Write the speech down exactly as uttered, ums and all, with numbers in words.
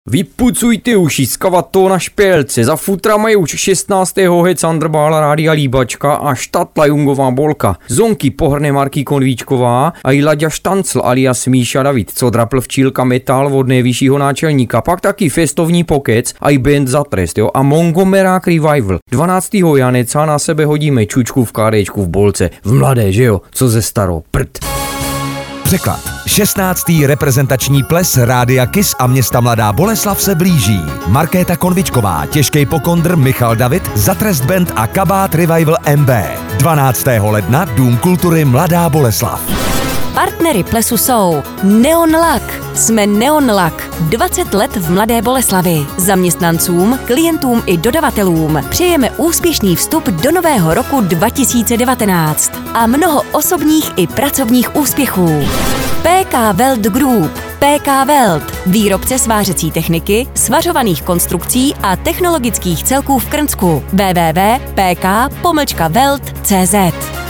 Vypucujte uši z kavato na špělce, za futra mají už šestnáctého Hecandrbála Rádia Líbačka a Štatla Jungová Bolka, Zonky Pohrne Marky Konvíčková a i Laďa Štancl alias Míša David, co drapl včílka metal od nejvyššího náčelníka, pak taky festovní pokec a i band za trest, jo, a Mongomerák Revival. dvanáctého Janeca na sebe hodíme čučku v kádečku v Bolce, v mladé, že jo, co ze staro, prd. Překlad. šestnáctý reprezentační ples Rádia Kiss a města Mladá Boleslav se blíží. Markéta Konvičková, Těžkej pokondr Michal David, Zatrest Band a Kabát Revival M B. dvanáctého ledna Dům kultury Mladá Boleslav. Partnery plesu jsou Neon Lack. Jsme Neon Lack. dvacet let v Mladé Boleslavi. Zaměstnancům, klientům i dodavatelům přejeme úspěšný vstup do nového roku dva tisíce devatenáct a mnoho osobních i pracovních úspěchů. P K Weld Group. P K Weld, výrobce svářecí techniky, svařovaných konstrukcí a technologických celků v Krnsku. w w w tečka p k pomlčka weld tečka c z